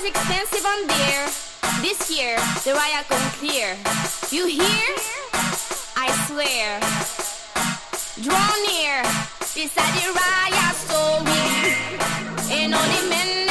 is expensive on beer. This year, the riot come clear. You hear? I swear. Draw near. Beside the riot story. Ain't only men